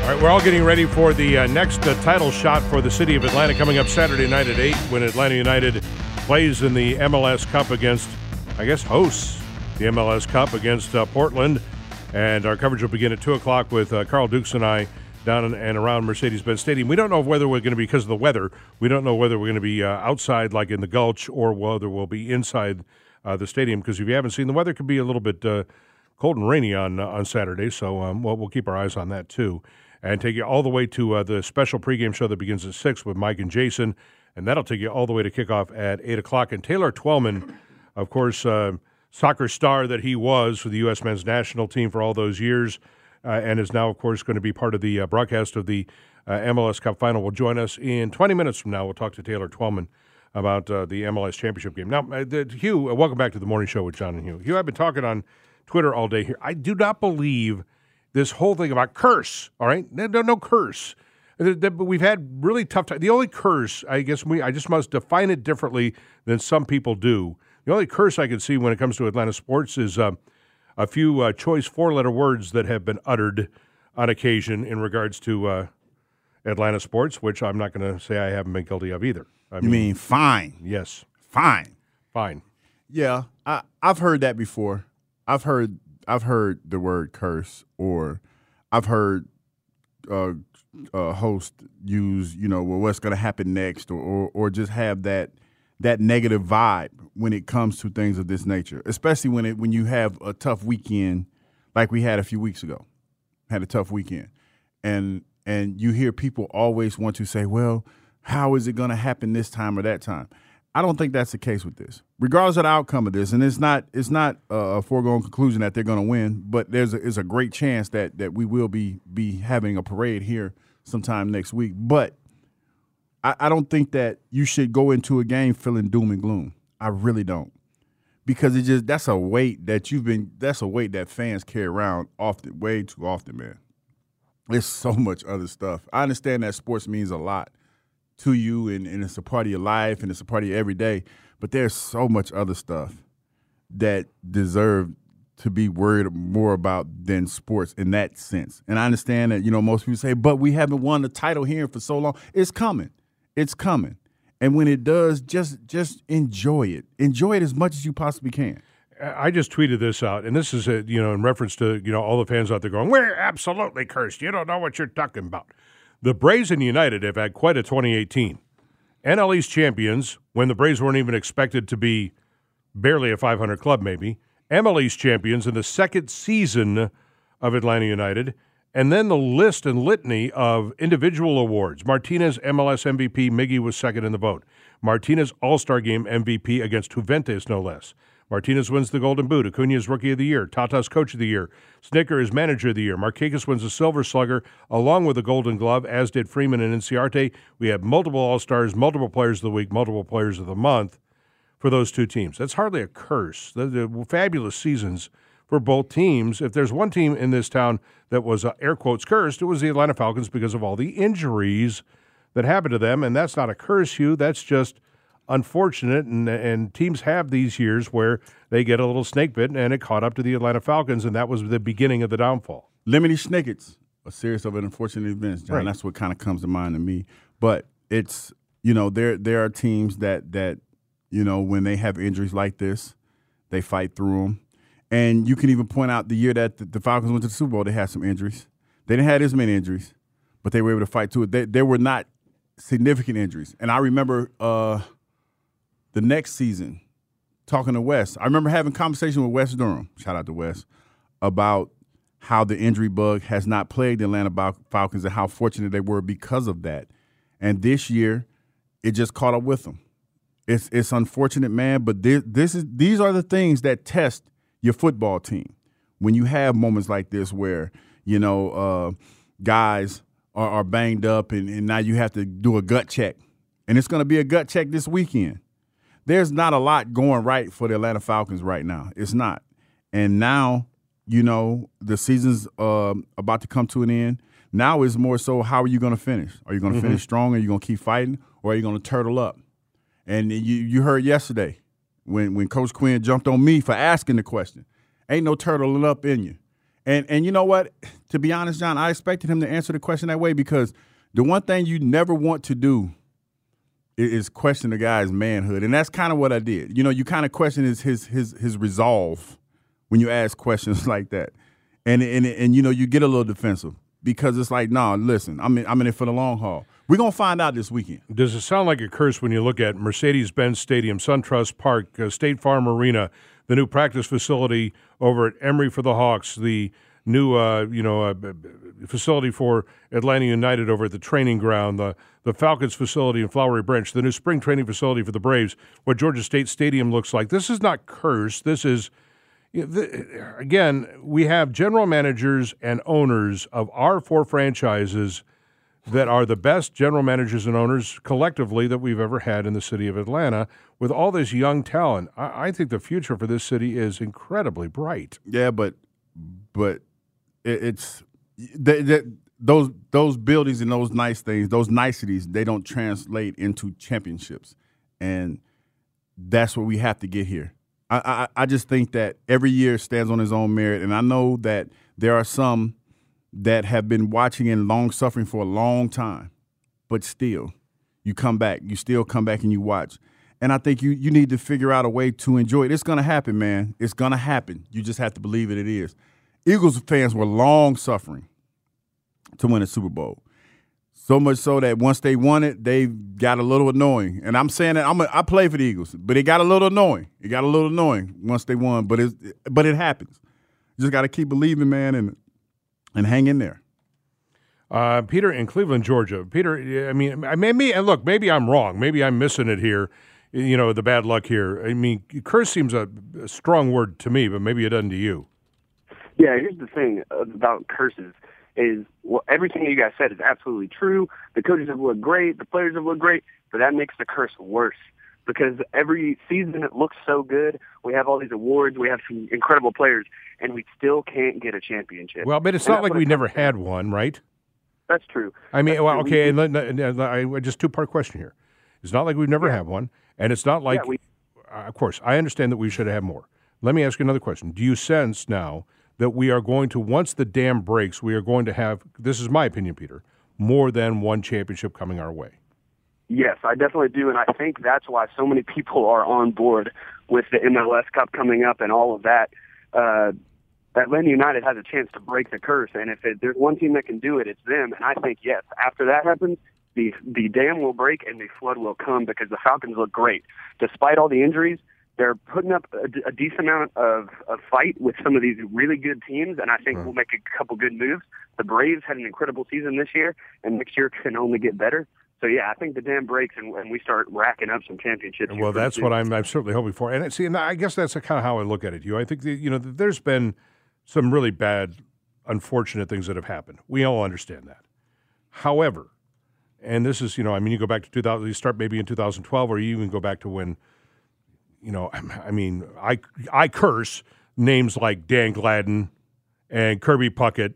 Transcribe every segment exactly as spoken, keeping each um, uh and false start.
All right, we're all getting ready for the uh, next uh, title shot for the city of Atlanta coming up Saturday night at eight when Atlanta United plays in the M L S Cup against, I guess, hosts the M L S Cup against uh, Portland. And our coverage will begin at two o'clock with uh, Carl Dukes and I down in, and around Mercedes-Benz Stadium. We don't know whether we're going to be, because of the weather, we don't know whether we're going to be uh, outside like in the Gulch or whether we'll be inside uh, the stadium, because if you haven't seen, the weather could be a little bit uh, cold and rainy on, uh, on Saturday. So um, well, we'll keep our eyes on that too. And take you all the way to uh, the special pregame show that begins at six with Mike and Jason, and that'll take you all the way to kickoff at eight o'clock. And Taylor Twellman, of course, uh, soccer star that he was for the U S men's national team for all those years, uh, and is now, of course, going to be part of the uh, broadcast of the uh, M L S Cup Final, will join us in twenty minutes from now. We'll talk to Taylor Twellman about uh, the M L S Championship game. Now, uh, the, Hugh, uh, welcome back to the morning show with John and Hugh. Hugh, I've been talking on Twitter all day here. I do not believe this whole thing about curse, all right? No, no, no curse. But we've had really tough time. The only curse, I guess we, I just must define it differently than some people do. The only curse I can see when it comes to Atlanta sports is uh, a few uh, choice four-letter words that have been uttered on occasion in regards to uh, Atlanta sports, which I'm not going to say I haven't been guilty of either. I you mean, mean fine? Yes. Fine. Fine. Yeah, I, I've heard that before. I've heard I've heard the word curse, or I've heard uh, a host use, you know, well, what's going to happen next, or, or or just have that that negative vibe when it comes to things of this nature, especially when it when you have a tough weekend like we had a few weeks ago. Had a tough weekend, and and you hear people always want to say, well, how is it going to happen this time or that time? I don't think that's the case with this, regardless of the outcome of this. And it's not it's not a foregone conclusion that they're going to win, but there's a, there's a great chance that that we will be be having a parade here sometime next week. But I, I don't think that you should go into a game feeling doom and gloom. I really don't, because it just that's a weight that you've been that's a weight that fans carry around often, way too often, man. There's so much other stuff. I understand that sports means a lot to you, and, and it's a part of your life, and it's a part of your every day. But there's so much other stuff that deserve to be worried more about than sports in that sense. And I understand that, you know, most people say, but we haven't won the title here for so long. It's coming. It's coming. And when it does, just just enjoy it. Enjoy it as much as you possibly can. I just tweeted this out, and this is, a, you know, in reference to, you know, all the fans out there going, we're absolutely cursed. You don't know what you're talking about. The Braves and United have had quite a twenty eighteen. N L East champions, when the Braves weren't even expected to be barely a five hundred club maybe. M L East champions in the second season of Atlanta United. And then the list and litany of individual awards. Martinez, M L S M V P. Miggy was second in the vote. Martinez, All-Star Game M V P against Juventus, no less. Martinez wins the Golden Boot. Acuna is Rookie of the Year. Tata's Coach of the Year. Snicker is Manager of the Year. Marquez wins the Silver Slugger along with the Golden Glove, as did Freeman and Inciarte. We have multiple All-Stars, multiple Players of the Week, multiple Players of the Month for those two teams. That's hardly a curse. They're fabulous seasons for both teams. If there's one team in this town that was, uh, air quotes, cursed, it was the Atlanta Falcons because of all the injuries that happened to them. And that's not a curse, Hugh. That's just unfortunate, and and teams have these years where they get a little snake bit, and it caught up to the Atlanta Falcons, and that was the beginning of the downfall. Lemony Snicket's a series of unfortunate events, John. Right. That's what kind of comes to mind to me. But it's, you know, there there are teams that that you know, when they have injuries like this, they fight through them. And you can even point out the year that the, the Falcons went to the Super Bowl, they had some injuries. They didn't have as many injuries, but they were able to fight through it. They, they were not significant injuries. And I remember uh, the next season, talking to Wes, I remember having a conversation with Wes Durham, shout out to Wes, about how the injury bug has not plagued the Atlanta Falcons and how fortunate they were because of that. And this year, it just caught up with them. It's it's unfortunate, man, but this, this is these are the things that test your football team. When you have moments like this where, you know, uh, guys are, are banged up and, and now you have to do a gut check. And it's going to be a gut check this weekend. There's not a lot going right for the Atlanta Falcons right now. It's not. And now, you know, the season's uh, about to come to an end. Now it's more so, how are you going to finish? Are you going to mm-hmm. finish strong? Are you going to keep fighting? Or are you going to turtle up? And you you heard yesterday when, when Coach Quinn jumped on me for asking the question. Ain't no turtling up in you. And and you know what? To be honest, John, I expected him to answer the question that way because the one thing you never want to do is, is question the guy's manhood, and that's kind of what I did. You know, you kind of question his his his his resolve when you ask questions like that, and and and you know you get a little defensive because it's like, no, nah, listen, I'm in, I'm in it for the long haul. We're gonna find out this weekend. Does it sound like a curse when you look at Mercedes-Benz Stadium, SunTrust Park, uh, State Farm Arena, the new practice facility over at Emory for the Hawks, the new uh, you know uh, facility for Atlanta United over at the training ground, the the Falcons facility in Flowery Branch, the new spring training facility for the Braves, what Georgia State Stadium looks like? This is not cursed. This is, again, we have general managers and owners of our four franchises that are the best general managers and owners collectively that we've ever had in the city of Atlanta with all this young talent. I, I think the future for this city is incredibly bright. Yeah, but but it, it's they, they, those those buildings and those nice things, those niceties, they don't translate into championships, and that's what we have to get here. I, I, I just think that every year stands on its own merit, and I know that there are some that have been watching and long suffering for a long time, but still, you come back, you still come back and you watch. And I think you you need to figure out a way to enjoy it. It's going to happen, man. It's going to happen. You just have to believe it. It is. Eagles fans were long suffering to win a Super Bowl. So much so that once they won it, they got a little annoying. And I'm saying that I'm a, I play for the Eagles, but it got a little annoying. It got a little annoying once they won, but it but it happens. You just got to keep believing, man, and and hang in there. Uh, Peter in Cleveland, Georgia. Peter, I mean, maybe and look, maybe I'm wrong. Maybe I'm missing it here. You know, the bad luck here. I mean, curse seems a, a strong word to me, but maybe it doesn't to you. Yeah, here's the thing about curses is well, everything you guys said is absolutely true. The coaches have looked great. The players have looked great. But that makes the curse worse because every season it looks so good. We have all these awards. We have some incredible players, and we still can't get a championship. Well, but it's and not like we never had one, right? That's true. I mean, That's well, true. okay, and, and, and I, just two-part question here. It's not like we've never yeah. had one, and it's not like, yeah, we, uh, of course, I understand that we should have more. Let me ask you another question. Do you sense now that we are going to, once the dam breaks, we are going to have, this is my opinion, Peter, more than one championship coming our way? Yes, I definitely do, and I think that's why so many people are on board with the M L S Cup coming up and all of that. Uh, Atlanta United has a chance to break the curse, and if it, there's one team that can do it, it's them. And I think, yes, after that happens, the the dam will break and the flood will come because the Falcons look great. Despite all the injuries, they're putting up a, a decent amount of, of fight with some of these really good teams, and I think mm-hmm. we'll make a couple good moves. The Braves had an incredible season this year, and next year can only get better. So, yeah, I think the dam breaks and, and we start racking up some championships. Well, that's soon. what I'm, I'm certainly hoping for. And see, and I guess that's kind of how I look at it, Hugh. I think that, you know, there's been some really bad, unfortunate things that have happened. We all understand that. However, and this is, you know, I mean, you go back to two thousand, you start maybe in two thousand twelve, or you even go back to when, you know, I mean, I I curse names like Dan Gladden and Kirby Puckett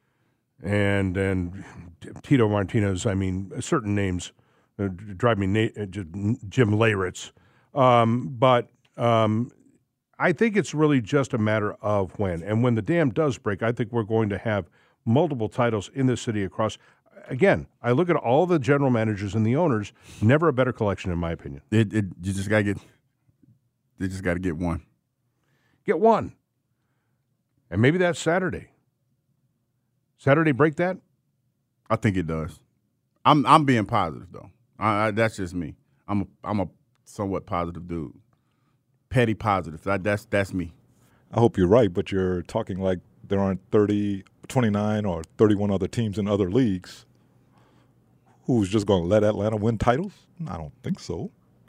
and and Tito Martinez. I mean, certain names uh, drive me na- Jim Leyritz. Um, but um, I think it's really just a matter of when. And when the dam does break, I think we're going to have multiple titles in this city across. Again, I look at all the general managers and the owners, never a better collection, in my opinion. It, it, you just got to get they just got to get one. Get one. And maybe that's Saturday. Saturday break that? I think it does. I'm I'm being positive, though. I, I, that's just me. I'm a, I'm a somewhat positive dude. Petty positive. That, that's that's me. I hope you're right, but you're talking like there aren't thirty, twenty-nine or thirty-one other teams in other leagues. Who's just going to let Atlanta win titles? I don't think so.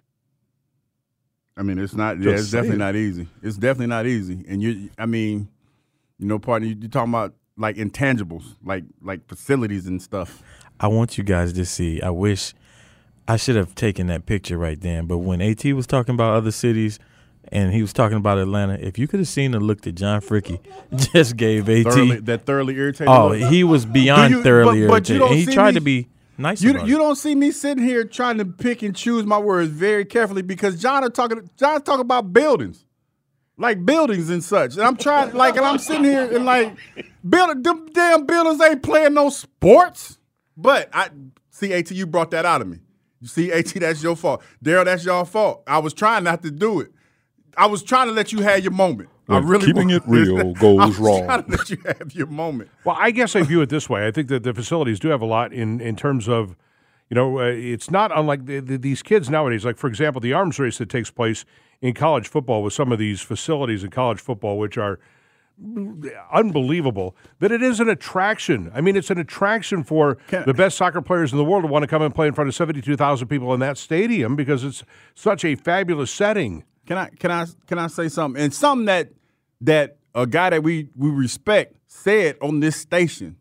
I mean, it's not. Just yeah, it's definitely it. not easy. It's definitely not easy. And you, I mean, you know, partner, you, you're talking about like intangibles, like like facilities and stuff. I want you guys to see. I wish I should have taken that picture right then. But when AT was talking about other cities and he was talking about Atlanta, if you could have seen the look that John Fricky just gave AT. Thoroughly, that thoroughly irritated Oh, look. he was beyond you, thoroughly but, but irritated. And he tried me, to be nice you, about you it. don't see me sitting here trying to pick and choose my words very carefully because John are talking John's talking about buildings. like buildings and such. And I'm trying, like, and I'm sitting here and like, build, them damn buildings ain't playing no sports. But I see, AT, you brought that out of me. You see, AT, that's your fault. Daryl, that's your fault. I was trying not to do it. I was trying to let you have your moment. I When really keeping was. it real goes I was wrong. trying to let you have your moment. Well, I guess I view it this way. I think that the facilities do have a lot in, in terms of, you know, uh, it's not unlike the, the, these kids nowadays. Like, for example, the arms race that takes place in college football with some of these facilities in college football, which are unbelievable, that it is an attraction. I mean, it's an attraction for Can- the best soccer players in the world to want to come and play in front of seventy-two thousand people in that stadium because it's such a fabulous setting. Can I can I can I say something? And something that that a guy that we, we respect said on this station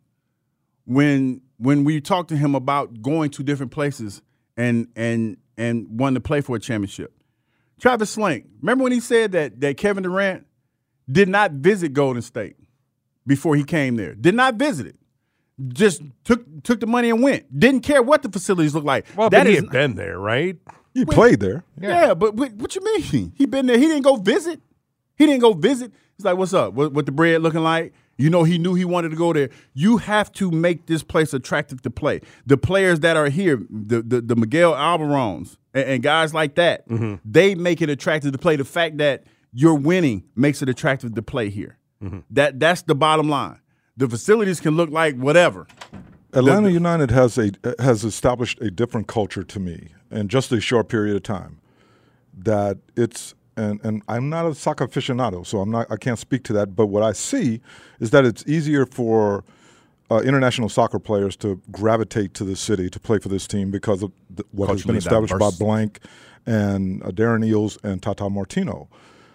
when when we talked to him about going to different places and and and wanting to play for a championship. Travis Slank, remember when he said that that Kevin Durant did not visit Golden State before he came there? Did not visit it. Just took took the money and went. Didn't care what the facilities looked like. Well, that but he is had been there, right? You played there. Yeah, but, but what you mean? He been there. He didn't go visit. He didn't go visit. He's like, what's up? What, what the bread looking like? You know, he knew he wanted to go there. You have to make this place attractive to play. The players that are here, the the, the Miguel Almirons and, and guys like that, Mm-hmm. they make it attractive to play. The fact that you're winning makes it attractive to play here. Mm-hmm. That that's the bottom line. The facilities can look like whatever. Atlanta United has a has established a different culture to me in just a short period of time. That it's and and I'm not a soccer aficionado, so I'm not I can't speak to that. But what I see is that it's easier for uh, international soccer players to gravitate to the city to play for this team because of the, what has been Culturally established diverse. by Blank and uh, Darren Eales and Tata Martino.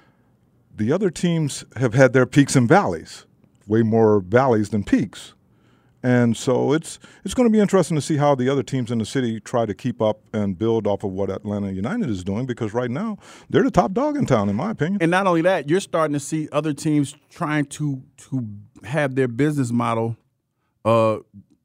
The other teams have had their peaks and valleys, way more valleys than peaks. And so it's it's going to be interesting to see how the other teams in the city try to keep up and build off of what Atlanta United is doing, because right now they're the top dog in town, in my opinion. And not only that, you're starting to see other teams trying to to have their business model uh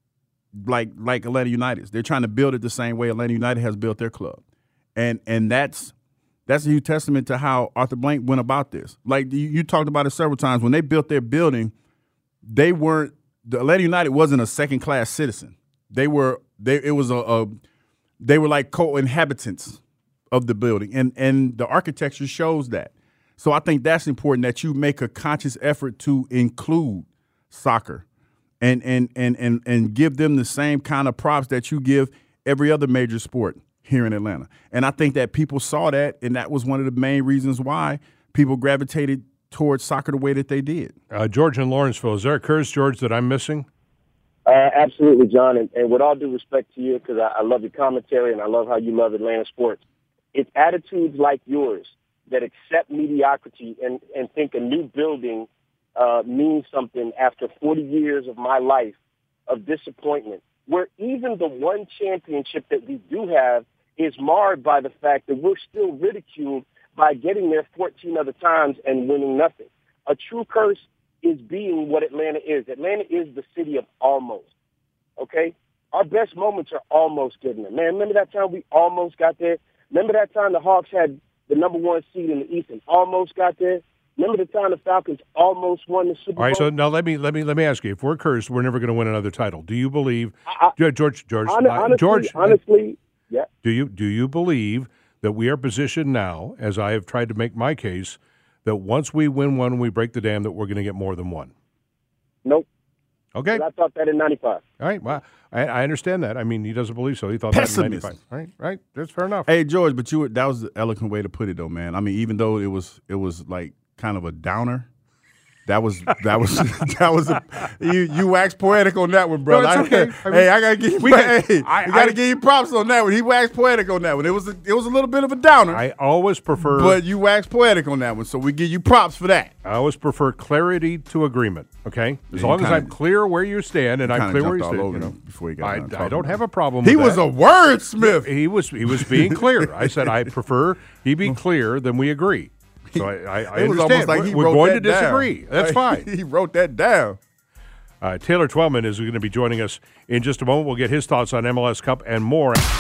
like like Atlanta United's. They're trying to build it the same way Atlanta United has built their club. And and that's that's a huge testament to how Arthur Blank went about this. Like you, you talked about it several times. When they built their building, they weren't the Atlanta United wasn't a second class citizen. They were they it was a, a they were like co-inhabitants of the building, and and the architecture shows that. So I think that's important, that you make a conscious effort to include soccer and and and and and give them the same kind of props that you give every other major sport here in Atlanta. And I think that people saw that, and that was one of the main reasons why people gravitated towards soccer the way that they did. Uh, George in Lawrenceville, is there a curse, George, that I'm missing? Uh, absolutely, John. And, and with all due respect to you, because I, I love your commentary and I love how you love Atlanta sports, it's attitudes like yours that accept mediocrity and, and think a new building uh, means something after forty years of my life of disappointment, where even the one championship that we do have is marred by the fact that we're still ridiculed by getting there fourteen other times and winning nothing. A true curse is being what Atlanta is. Atlanta is the city of almost, okay? Our best moments are almost getting there. Man, remember that time we almost got there? Remember that time the Hawks had the number one seed in the East and almost got there? Remember the time the Falcons almost won the Super Bowl? All right, so now let me let me let me ask you: if we're cursed, we're never going to win another title. Do you believe, I- George? George, Hon- uh, honestly, George, honestly, yeah. do you do you believe that we are positioned now, as I have tried to make my case, that once we win one, we break the dam, that we're going to get more than one? Nope. Okay. I thought that in ninety-five. All right. Well, I, I understand that. I mean, he doesn't believe so. He thought Pessimist. that in ninety-five. All right. Right. That's fair enough. Hey George, but you were, that was the eloquent way to put it though, man. I mean, even though it was it was like kind of a downer, that was that was that was a, you you waxed poetic on that one, brother. No, it's okay. I mean, hey, I gotta give you we hey, can- I- I gotta I- give you props on that one. He waxed poetic on that one. It was a, it was a little bit of a downer, I always prefer, but you waxed poetic on that one, so we give you props for that. I always prefer clarity to agreement. Okay, as Yeah, long you as kinda- I'm clear where you stand, and I'm kinda clear where you jumped all stand. over You me know, before you got I, done I talking don't about have a problem. He with was that. a wordsmith. He was he was being clear. I said I prefer he be clear than we agree. So I, I, I It was understand. almost like we're he we're wrote going to that down. disagree. That's Like, fine. He wrote that down. Uh, Taylor Twellman is going to be joining us in just a moment. We'll get his thoughts on M L S Cup and more.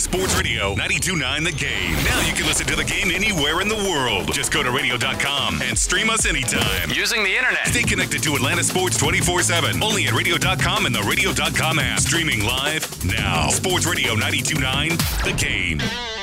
Sports Radio ninety-two point nine The Game. Now you can listen to The Game anywhere in the world. Just go to radio dot com and stream us anytime. Using the internet. Stay connected to Atlanta Sports twenty-four seven. Only at radio dot com and the radio dot com app. Streaming live now. Sports Radio ninety-two point nine The Game.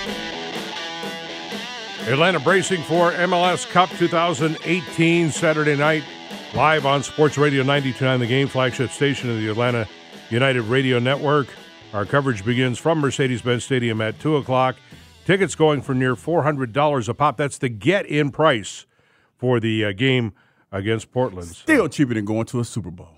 Atlanta bracing for M L S Cup twenty eighteen Saturday night, live on Sports Radio ninety-two point nine The Game, flagship station of the Atlanta United Radio Network. Our coverage begins from Mercedes-Benz Stadium at two o'clock. Tickets going for near four hundred dollars a pop. That's the get-in price for the uh, game against Portland. Still cheaper than going to a Super Bowl.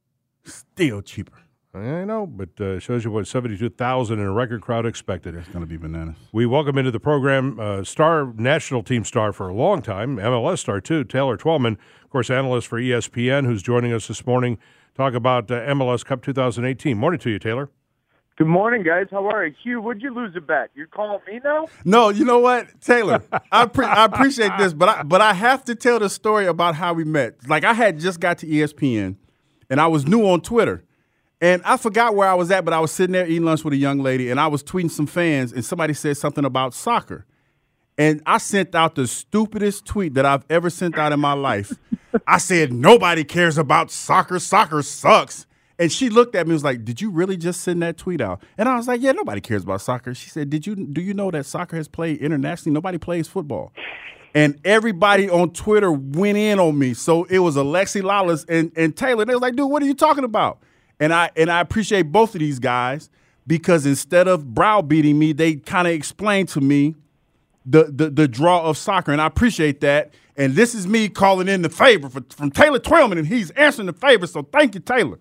Still cheaper. I know, but uh, shows you what seventy-two thousand in a record crowd expected. That's going to be bananas. We welcome into the program uh, star, national team star for a long time, M L S star too, Taylor Twellman, of course, analyst for E S P N, who's joining us this morning, talk about uh, M L S Cup twenty eighteen. Morning to you, Taylor. Good morning, guys. How are you? Hugh, would you lose a bet? You're calling me now? No, you know what, Taylor? I pre- I appreciate this, but I but I have to tell the story about how we met. Like, I had just got to E S P N, and I was new on Twitter. And I forgot where I was at, but I was sitting there eating lunch with a young lady, and I was tweeting some fans, and somebody said something about soccer. And I sent out the stupidest tweet that I've ever sent out in my life. I said, nobody cares about soccer. Soccer sucks. And she looked at me and was like, did you really just send that tweet out? And I was like, yeah, nobody cares about soccer. She said, Did you do you know that soccer has played internationally? Nobody plays football. And everybody on Twitter went in on me. So it was Alexi Lawless and, and Taylor. They was like, dude, what are you talking about? And I and I appreciate both of these guys because instead of browbeating me, they kind of explained to me the, the the draw of soccer, and I appreciate that. And this is me calling in the favor for, from Taylor Twellman, and he's answering the favor, so thank you, Taylor.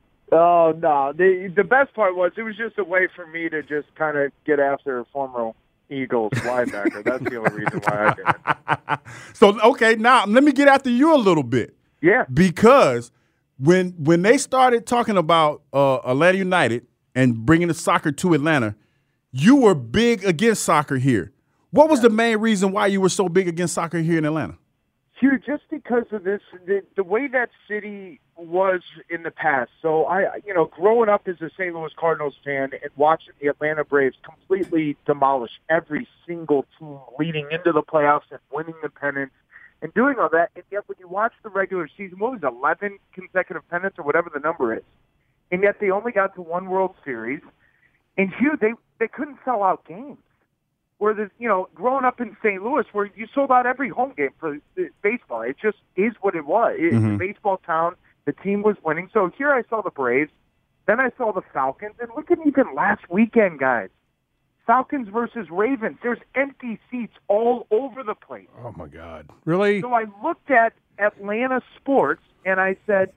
Oh, no. The, the best part was it was just a way for me to just kind of get after a former Eagles linebacker. That's the only reason why I did it. So, okay, now let me get after you a little bit. Yeah. Because – When when they started talking about uh, Atlanta United and bringing the soccer to Atlanta, you were big against soccer here. What was the main reason why you were so big against soccer here in Atlanta? Hugh, just because of this, the, the way that city was in the past. So, I, you know, growing up as a Saint Louis Cardinals fan and watching the Atlanta Braves completely demolish every single team leading into the playoffs and winning the pennants, and doing all that, and yet when you watch the regular season, what was it, eleven consecutive pennants or whatever the number is, and yet they only got to one World Series, and Hugh, they, they couldn't sell out games. Whereas, you know, growing up in Saint Louis, where you sold out every home game for baseball, it just is what it was. It's mm-hmm. a baseball town. The team was winning. So here I saw the Braves, then I saw the Falcons, and look at even last weekend, guys. Falcons versus Ravens. There's empty seats all over the place. Oh, my God. Really? So I looked at Atlanta sports, and I said,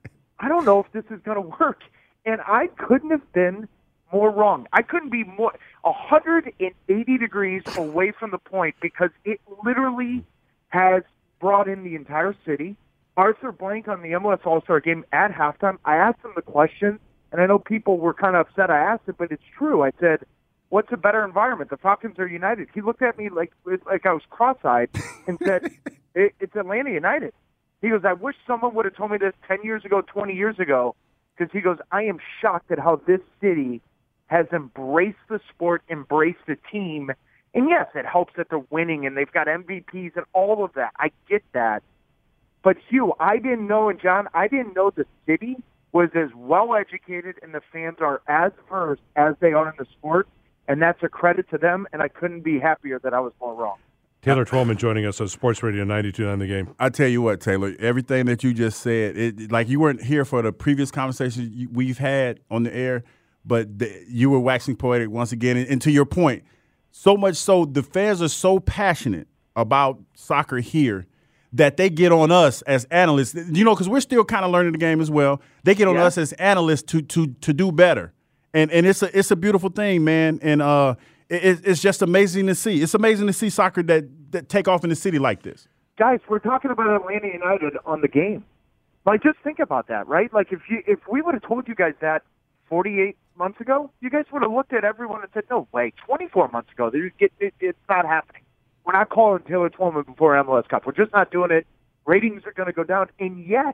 I don't know if this is going to work. And I couldn't have been more wrong. I couldn't be more one hundred eighty degrees away from the point because it literally has brought in the entire city. Arthur Blank on the M L S All-Star Game at halftime, I asked him the question, and I know people were kind of upset I asked it, but it's true. I said, what's a better environment? The Falcons are United. He looked at me like like I was cross-eyed and said, it, it's Atlanta United. He goes, I wish someone would have told me this ten years ago, twenty years ago, because he goes, I am shocked at how this city has embraced the sport, embraced the team. And yes, it helps that they're winning and they've got M V Ps and all of that. I get that. But Hugh, I didn't know, and John, I didn't know the city was as well-educated and the fans are as versed as they are in the sport. And that's a credit to them, and I couldn't be happier that I was more wrong. Taylor Twellman joining us on Sports Radio ninety-two point nine The Game. I tell you what, Taylor, everything that you just said, it, like you weren't here for the previous conversation we've had on the air, but the, you were waxing poetic once again. And, and to your point, so much so the fans are so passionate about soccer here that they get on us as analysts, you know, because we're still kind of learning the game as well. They get on yeah. us as analysts to to to do better. And and it's a it's a beautiful thing, man. And uh, it, it's just amazing to see. It's amazing to see soccer that, that take off in the city like this. Guys, we're talking about Atlanta United on the game. Like, just think about that, right? Like, if you if we would have told you guys that forty-eight months ago, you guys would have looked at everyone and said, no way, twenty-four months ago, it, it, it's not happening. We're not calling Taylor Twellman before M L S Cup. We're just not doing it. Ratings are going to go down. And yet,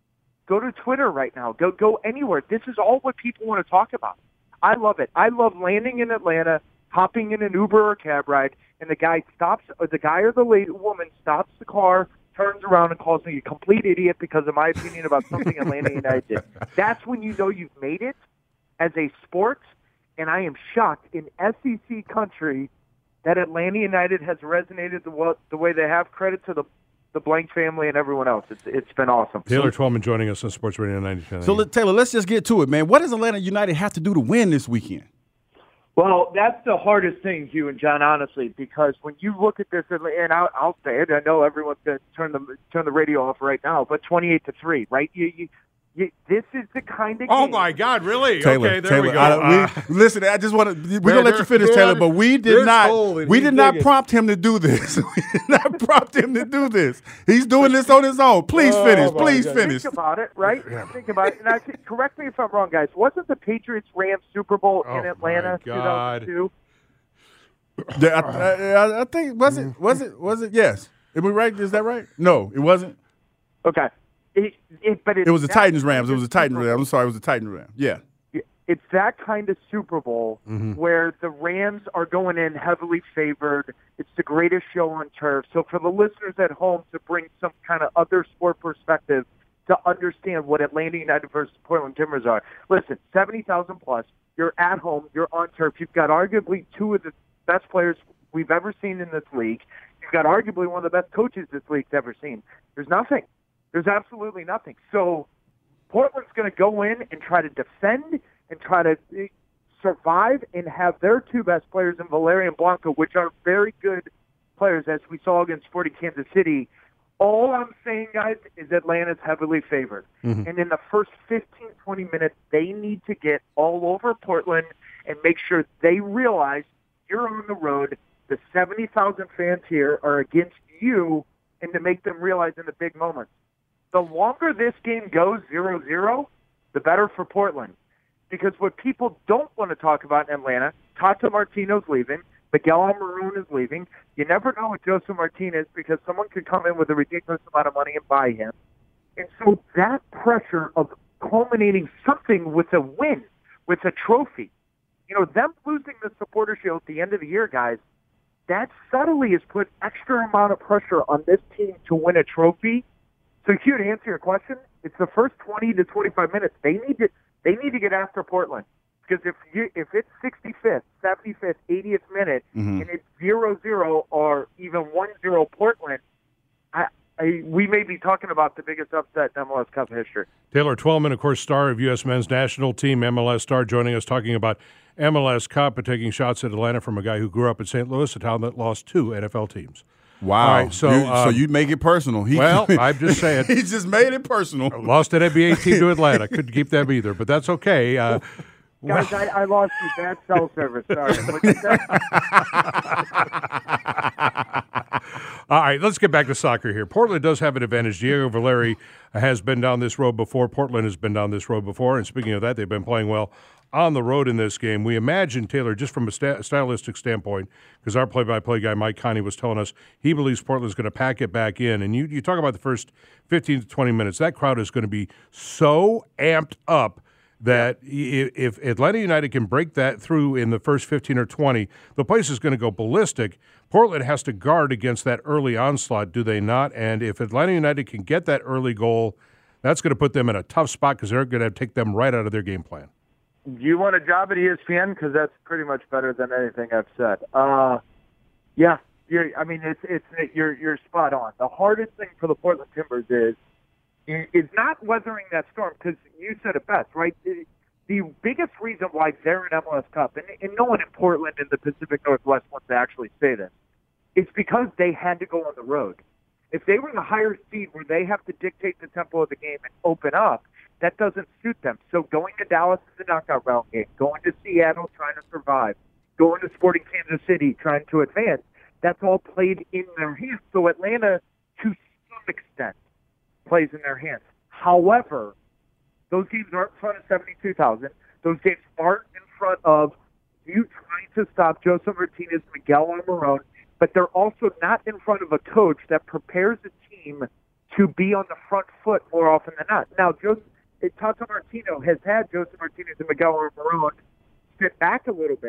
go to Twitter right now. Go go anywhere. This is all what people want to talk about. I love it. I love landing in Atlanta, hopping in an Uber or cab ride, and the guy stops, or the guy or the lady, woman stops the car, turns around and calls me a complete idiot because of my opinion about something Atlanta United did. That's when you know you've made it as a sport, and I am shocked in S E C country that Atlanta United has resonated the, the way they have. Credit to the the Blank family and everyone else. It's It's been awesome. Taylor Twellman joining us on Sports Radio ninety-two. So, let, Taylor, let's just get to it, man. What does Atlanta United have to do to win this weekend? Well, that's the hardest thing, Hugh and John, honestly, because when you look at this, and I'll, I'll say it, I know everyone's going to turn the turn the radio off right now, but twenty-eight to three, right? You, you, you, this is the kind of Oh game. my God! Really? Taylor, okay, there Taylor, we go. I, Uh, we, listen, I just want to. We're Man, gonna let you finish, they're- Taylor, but we they're did not. cold and We he's did not digging. prompt him to do this. We did not prompt him to do this. He's doing this on his own. Please Oh, finish. my Please God. finish. Think about it, right? Think about it. And I think, correct me if I'm wrong, guys. Wasn't the Patriots Rams Super Bowl Oh, in Atlanta my God. two thousand two? Yeah, I, I, I think was it was it was it yes. Am I right? Is that right? No, it wasn't. Okay. It, it, but It was the that Titans Rams. It kind was of the Titans Super Rams. I'm sorry, it was the Titans Rams. Yeah. Bowl- It's that kind of Super Bowl where the Rams are going in heavily favored. It's the greatest show on turf. So for the listeners at home to bring some kind of other sport perspective to understand what Atlanta United versus Portland Timbers are. Listen, seventy thousand plus. You're at home. You're on turf. You've got arguably two of the best players we've ever seen in this league. You've got arguably one of the best coaches this league's ever seen. There's nothing. There's absolutely nothing. So Portland's going to go in and try to defend and try to eh, survive and have their two best players in Valeria and Blanco, which are very good players, as we saw against Sporting Kansas City. All I'm saying, guys, is Atlanta's heavily favored. Mm-hmm. And in the first fifteen, twenty minutes, they need to get all over Portland and make sure they realize you're on the road. The seventy thousand fans here are against you, and to make them realize in the big moments. The longer this game goes zero zero, the better for Portland. Because what people don't want to talk about in Atlanta, Tata Martino's leaving, Miguel Almiron is leaving. You never know with Joseph Martinez because someone could come in with a ridiculous amount of money and buy him. And so that pressure of culminating something with a win, with a trophy, you know, them losing the Supporter Shield at the end of the year, guys, that subtly has put extra amount of pressure on this team to win a trophy. So, Hugh, to answer your question, it's the first twenty to twenty-five minutes. They need to they need to get after Portland because if you if it's sixty-fifth, seventy-fifth, eightieth minute, Mhm. and it's zero zero or even one zero Portland, I, I, we may be talking about the biggest upset in M L S Cup history. Taylor Twellman, of course, star of U S men's national team, M L S star, joining us talking about M L S Cup and taking shots at Atlanta from a guy who grew up in Saint Louis, a town that lost two N F L teams. Wow. All right, so, you, so um, you make it personal. He, Well, I'm just saying. he just made it personal. Lost an N B A team to Atlanta. Couldn't keep them either, but that's okay. Uh, Guys, I, I lost you. Bad cell service. Sorry. What'd you say? All right, let's get back to soccer here. Portland does have an advantage. Diego Valeri has been down this road before. Portland has been down this road before. And speaking of that, they've been playing well on the road in this game. We imagine, Taylor, just from a sta- stylistic standpoint, because our play-by-play guy, Mike Connie, was telling us he believes Portland's going to pack it back in. And you, you talk about the first fifteen to twenty minutes. That crowd is going to be so amped up that i- if Atlanta United can break that through in the first fifteen or twenty, the place is going to go ballistic. Portland has to guard against that early onslaught, do they not? And if Atlanta United can get that early goal, that's going to put them in a tough spot because they're going to take them right out of their game plan. Do you want a job at E S P N? Because that's pretty much better than anything I've said. Uh, yeah, you're, I mean, it's it's you're you're spot on. The hardest thing for the Portland Timbers is is not weathering that storm because you said it best, right? The, the biggest reason why they're in M L S Cup, and, and no one in Portland in the Pacific Northwest wants to actually say this, it's because they had to go on the road. If they were the higher seed where they have to dictate the tempo of the game and open up, that doesn't suit them. So going to Dallas is a knockout round game, going to Seattle trying to survive, going to Sporting Kansas City trying to advance, that's all played in their hands. So Atlanta, to some extent, plays in their hands. However, those games aren't in front of seventy-two thousand. Those games aren't in front of you trying to stop Joseph Martinez, Miguel Almiron, but they're also not in front of a coach that prepares a team to be on the front foot more often than not. Now, Joseph, Tata Martino has had Joseph Martinez and Miguel Almiron sit back a little bit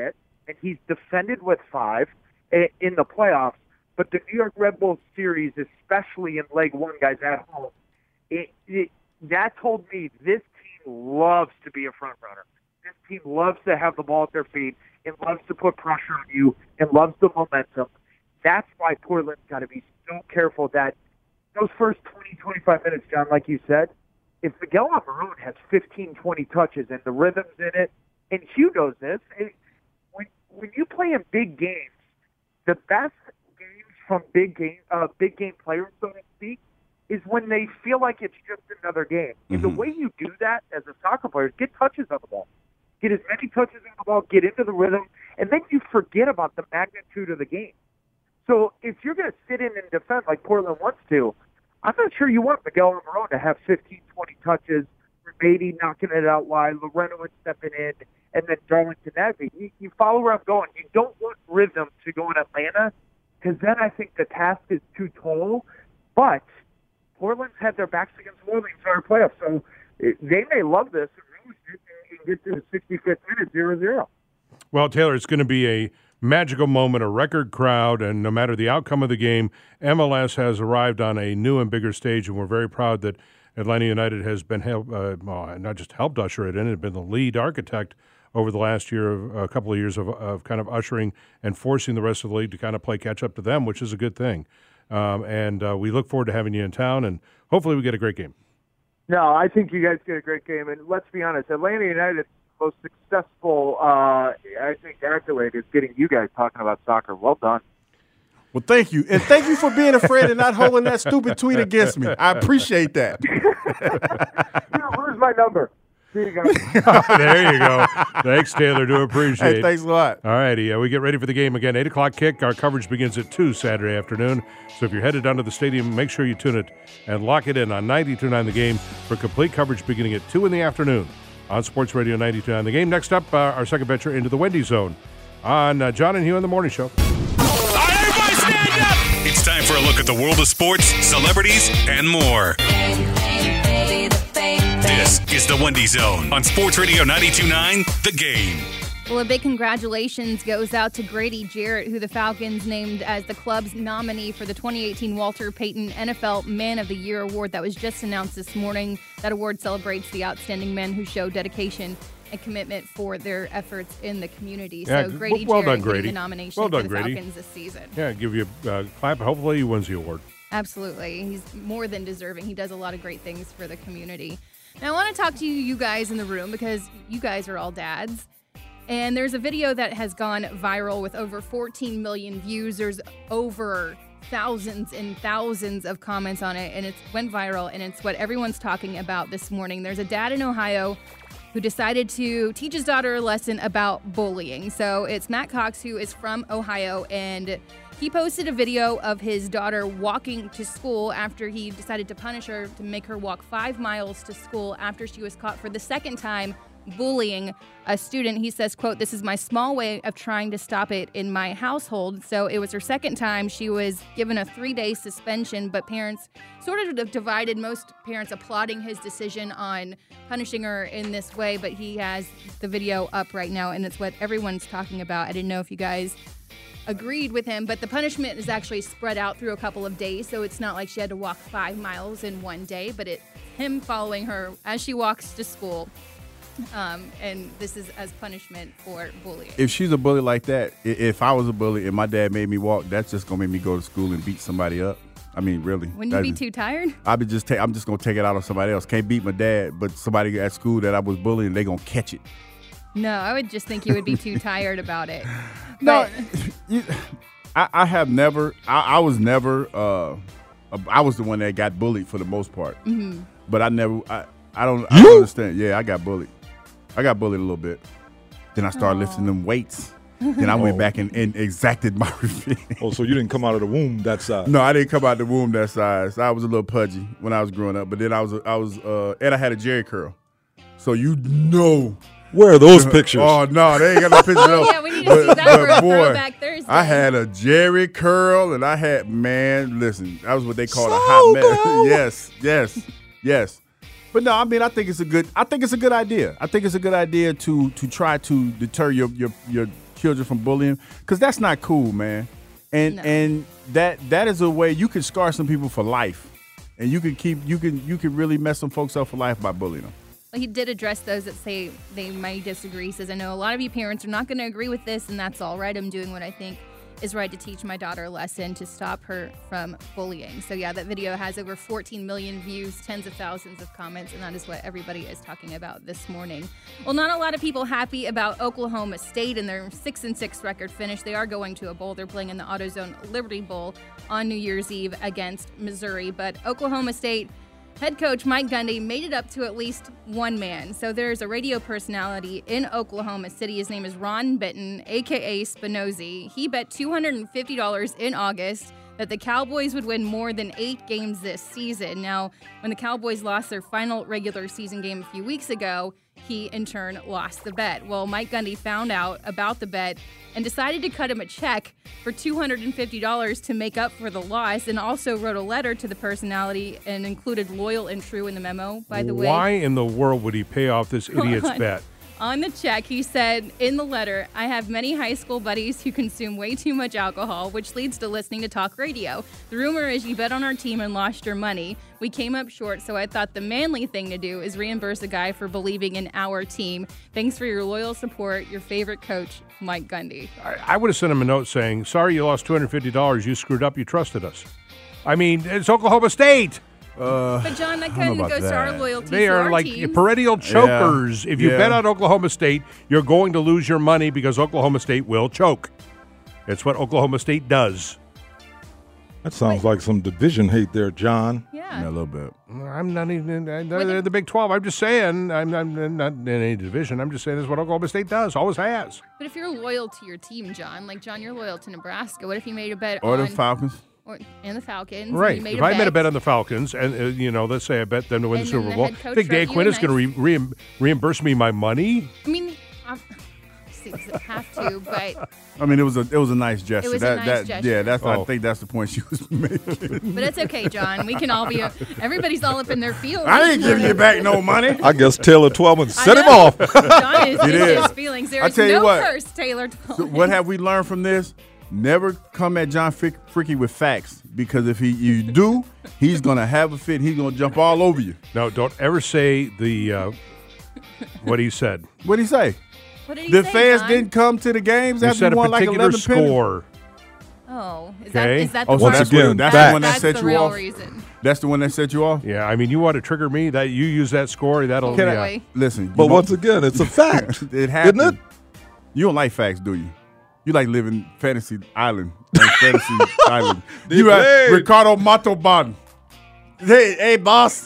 and he's defended with five in the playoffs. But the New York Red Bulls series, especially in leg one, guys, at home, it, it, that told me this team loves to be a front runner. This team loves to have the ball at their feet and loves to put pressure on you and loves the momentum. That's why Portland's got to be so careful that those first twenty, twenty-five minutes, John, like you said, if Miguel Almiron has fifteen, twenty touches and the rhythm's in it, and Hugh knows this, it, when, when you play in big games, the best games from big game, uh, big game players, so to speak, is when they feel like it's just another game. And mm-hmm. the way you do that as a soccer player is get touches on the ball. Get as many touches on the ball, get into the rhythm, and then you forget about the magnitude of the game. So if you're going to sit in and defend like Portland wants to, I'm not sure you want Miguel Almiron to have fifteen, twenty touches, Beatty knocking it out wide, Loreno stepping in, and then Darlington Nagbe. You, you follow where I'm going. You don't want rhythm to go in Atlanta, because then I think the task is too tall. But Portland's had their backs against the wall the entire playoffs, so they may love this and get to the sixty-fifth minute, zero zero. Well, Taylor, it's going to be a magical moment, a record crowd, and no matter the outcome of the game, M L S has arrived on a new and bigger stage, and we're very proud that Atlanta United has been help, uh, well, not just helped usher it in, it's been the lead architect over the last year, of, a couple of years of, of kind of ushering and forcing the rest of the league to kind of play catch up to them, which is a good thing. Um, and uh, we look forward to having you in town, and hopefully we get a great game. No, I think you guys get a great game, and let's be honest, Atlanta United's most successful, uh, I think, accolade is getting you guys talking about soccer. Well done. Well, thank you. And thank you for being afraid and not holding that stupid tweet against me. I appreciate that. Where's my number? There you go. There you go. Thanks, Taylor. Do appreciate it. Hey, thanks a lot. All righty. Uh, we get ready for the game again. eight o'clock kick. Our coverage begins at two Saturday afternoon. So if you're headed down to the stadium, make sure you tune it and lock it in on ninety-two point nine The Game for complete coverage beginning at two in the afternoon on Sports Radio ninety-two point nine The Game. Next up, uh, our second venture into the Wendy Zone on uh, John and Hugh in the Morning Show. Everybody stand up! It's time for a look at the world of sports, celebrities, and more. This is the Wendy Zone on Sports Radio ninety-two point nine The Game. Well, a big congratulations goes out to Grady Jarrett, who the Falcons named as the club's nominee for the twenty eighteen Walter Payton N F L Man of the Year award that was just announced this morning. That award celebrates the outstanding men who show dedication and commitment for their efforts in the community. Yeah, so Grady well Jarrett done, Grady. getting the nomination Well done, for the Grady. Falcons this season. Yeah, give you a uh, clap. Hopefully he wins the award. Absolutely. He's more than deserving. He does a lot of great things for the community. Now, I want to talk to you, you guys in the room, because you guys are all dads. And there's a video that has gone viral with over fourteen million views. There's over thousands and thousands of comments on it, and it went viral, and it's what everyone's talking about this morning. There's a dad in Ohio who decided to teach his daughter a lesson about bullying. So it's Matt Cox, who is from Ohio, and he posted a video of his daughter walking to school after he decided to punish her to make her walk five miles to school after she was caught for the second time bullying a student. He says, quote, "This is my small way of trying to stop it in my household." So it was her second time. She was given a three-day suspension, but parents sort of divided, most parents applauding his decision on punishing her in this way, but he has the video up right now, and it's what everyone's talking about. I didn't know if you guys agreed with him, but the punishment is actually spread out through a couple of days, so it's not like she had to walk five miles in one day, but it's him following her as she walks to school. Um, and this is as punishment for bullying. If she's a bully like that, i- if I was a bully and my dad made me walk, that's just gonna make me go to school and beat somebody up. I mean, really. Wouldn't you be too tired? I be just ta- I'm just gonna take it out on somebody else. Can't beat my dad, but somebody at school that I was bullying, they gonna catch it. No, I would just think you would be too tired about it. No, But you, I, I have never. I, I was never. Uh, I was the one that got bullied for the most part. mm-hmm. But I never. I, I don't. I don't understand. Yeah, I got bullied. I got bullied a little bit. Then I started Aww. lifting them weights. Then I went Oh. back and, and exacted my revenge. Oh, so you didn't come out of the womb that size? No, I didn't come out the womb that size. I was a little pudgy when I was growing up. But then I was. I was. Uh, and I had a Jerry curl. So you know. Where are those pictures? Oh no, they ain't got no pictures. Oh, yeah, we need to see that for a Throwback Thursday. I had a Jerry curl, and I had man. Listen, that was what they called a hot mess. yes, yes, yes. But no, I mean, I think it's a good. I think it's a good idea. I think it's a good idea to to try to deter your your your children from bullying, because that's not cool, man. And No. and that that is a way you can scar some people for life, and you can keep you can you can really mess some folks up for life by bullying them. Well, he did address those that say they might disagree. He says, I know a lot of you parents are not going to agree with this, and that's all right. I'm doing what I think is right to teach my daughter a lesson to stop her from bullying. So, yeah, that video has over fourteen million views, tens of thousands of comments, and that is what everybody is talking about this morning. Well, not a lot of people happy about Oklahoma State and their six and six record finish. They are going to a bowl. They're playing in the AutoZone Liberty Bowl on New Year's Eve against Missouri. But Oklahoma State head coach Mike Gundy made it up to at least one man. So there's a radio personality in Oklahoma City. His name is Ron Bitton, a k a. Spinozzi. He bet two hundred fifty dollars in August that the Cowboys would win more than eight games this season. Now, when the Cowboys lost their final regular season game a few weeks ago, he in turn lost the bet. Well, Mike Gundy found out about the bet and decided to cut him a check for two hundred fifty dollars to make up for the loss, and also wrote a letter to the personality and included loyal and true in the memo, by the way. Why in the world would he pay off this idiot's on. bet? On the check, he said in the letter, I have many high school buddies who consume way too much alcohol, which leads to listening to talk radio. The rumor is you bet on our team and lost your money. We came up short, so I thought the manly thing to do is reimburse a guy for believing in our team. Thanks for your loyal support. Your favorite coach, Mike Gundy. I, I would have sent him a note saying, sorry you lost two hundred fifty dollars. You screwed up. You trusted us. I mean, it's Oklahoma State. Uh, But, John, that I kind don't know of goes about to our that. loyalty They to are our like teams. perennial chokers. If you Yeah. bet on Oklahoma State, you're going to lose your money because Oklahoma State will choke. It's what Oklahoma State does. That sounds like some division hate there, John. Yeah. Yeah, a little bit. I'm not even in When they're you- the Big twelve. I'm just saying. I'm, I'm not in any division. I'm just saying this is what Oklahoma State does. Always has. But if you're loyal to your team, John, like, John, you're loyal to Nebraska. What if you made a bet Or on... the Falcons. Or, and the Falcons. and Right. you made If a I bet, made a bet on the Falcons, and uh, you know, let's say I bet them to win And the then Super the Bowl, head coach think Dan wrote you Quinn a is going nice- to re- re- reimburse me my money? I mean, I see, doesn't have to, but I mean, it was a it was a nice gesture. was a that nice that gesture. yeah, that's Oh. I think that's the point she was making. but it's okay, John. We can all be. Everybody's all up in their feelings. I ain't giving you back no money. I guess Taylor Twelman I set him know. off. John is It in is. his feelings. There I is tell you no what. curse, Taylor. So what have we learned from this? Never come at John Frick, Fricky with facts, because if he you do, he's gonna have a fit. He's gonna jump all over you. No, don't ever say the uh, what he said. What did he say? What did he The say, fans John? didn't come to the games He after said he a won like particular eleven pennants. score. Oh, is that Okay. is that the Oh, so part? Once that's, again, what, that's facts. the one that That's set the you real off. reason. That's the one that set you off. Yeah, I mean, you want to trigger me? That you use that score? That'll Can I- yeah. Boy. Listen, you But know- once again, it's a fact. it happened. Isn't it? You don't like facts, do you? You like living fantasy island, like fantasy island. They You are played. Ricardo Montalban. Hey, hey, boss.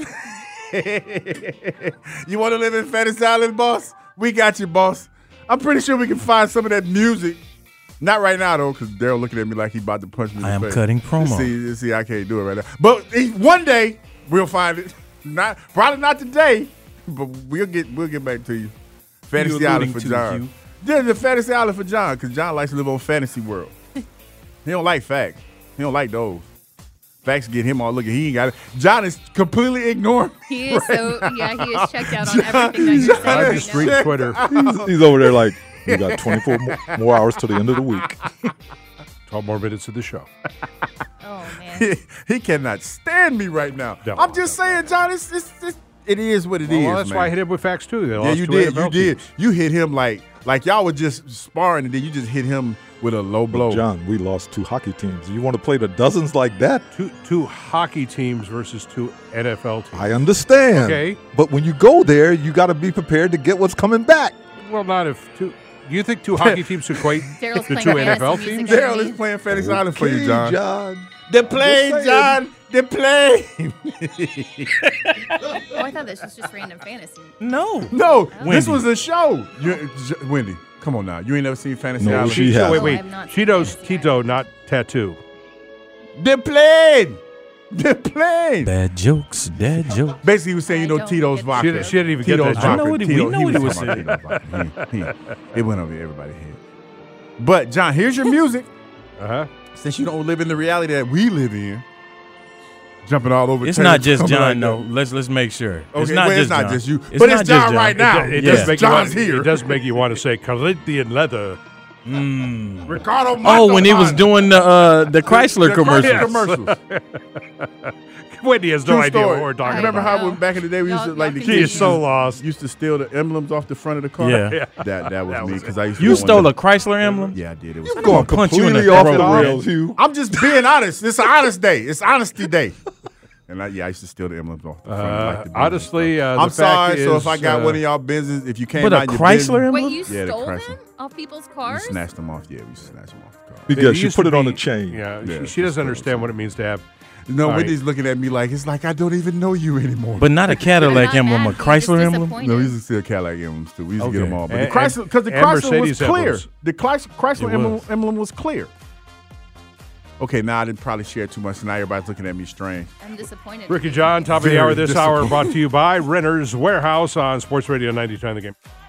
You want to live in fantasy island, boss? We got you, boss. I'm pretty sure we can find some of that music. Not right now, though, because Daryl looking at me like he about to punch me in I the am face. cutting promo. See, see, I can't do it right now. But he- one day we'll find it. Not probably not today, but we'll get we'll get back to you. Fantasy You Island alluding for to John. you? Yeah, the Fantasy Island for John, because John likes to live on fantasy world. He don't like facts. He don't like those. Facts get him all looking. He ain't got it. John is completely ignoring. He is so yeah. He is checked out on everything that you're saying I right just now. read Twitter. He's, he's over there like, we got twenty-four mo- more hours to the end of the week. twelve more minutes of the show. Oh man. He, he cannot stand me right now. No, I'm just saying, John, it's, it's, it's, it is what it is. Well, that's man. why I hit him with facts too. They Yeah, lost you two did. N F You L did. teams. You hit him like like y'all were just sparring, and then you just hit him with a low blow. John, we lost two hockey teams. You want to play the dozens like that? Two two hockey teams versus two N F L teams. I understand. Okay. But when you go there, you got to be prepared to get what's coming back. Well, not if two. Do you think two hockey teams equate Daryl's to playing two N F L fantasy teams? music. Daryl is playing Fantasy Island for you, Okay, John. John. The plane, Just saying. John. The plane. Oh, I thought this was just random fantasy. No. No, this Wendy. was a show. You, J- Wendy, come on now. You ain't never seen Fantasy No, Island? she So has. wait, No, I wait. have not seen Cheetos, Fantasy Tito, Island. not tattoo. The plane. The plane. Bad jokes. Dad jokes. Basically, he was saying, you I know, don't Tito's get it. vodka. She didn't- she didn't even get Tito's that vodka. joke. I know what he- we Tito- know he what he was was talking about Tito's vodka. He- he- It went over everybody's head. But, John, here's your music. Uh huh. Since you don't live in the reality that we live in, jumping all over. It's Taylor not just Twelman John, like no. that. Let's let's make sure. Okay, it's not well, just it's not John. just you, It's but not it's just John right now. It, it Yeah. does make you John's want, here. It does make you want to say, "Cause it the leather." Mm. Ricardo Oh, Montalban. when he was doing the uh, the Chrysler The commercials. Chrysler commercials. Wendy has no True idea story. what we're talking Remember about. how when, back in the day we used to Y'all- like y'all the can He kids is so lost. used to steal the emblems off the front of the car. Yeah. that that, that was That me was because I used to You go stole on a Chrysler emblem? the- Yeah, I did. It was You're fun. going punch you in the completely off throat, the man. rails, Hugh. I'm just being honest. It's an honest day. It's honesty day. And I, yeah, I used to steal the emblems off the front. of, like, the Uh, Benz and honestly, stuff. uh, the I'm sorry. fact So is, if I got uh, one of y'all business, if you came But a out your Chrysler business, emblem? Wait, you Yeah, the stole Chrysler. them off people's we cars? snatched them off. Yeah, we snatched them off the car. Because It she used put to it on be- a chain. Yeah, Yeah, she, she doesn't understand what it means to have. No, All right. Wendy's looking at me like it's like I don't even know you anymore. But not a Cadillac I'm not emblem, mad a at you, just Chrysler emblem? disappointed. no, we used to steal Cadillac emblems too. We used to get Okay. them all. But And- the Chrysler, because the and Chrysler was Mercedes clear. emblems. The Chrysler, Chrysler It emblem, was. emblem was clear. Okay, now I didn't probably share too much. So now everybody's looking at me strange. I'm disappointed. Ricky John, top of the Very hour this hour, disappointed. brought to you by Renter's Warehouse on Sports Radio ninety-two The Game.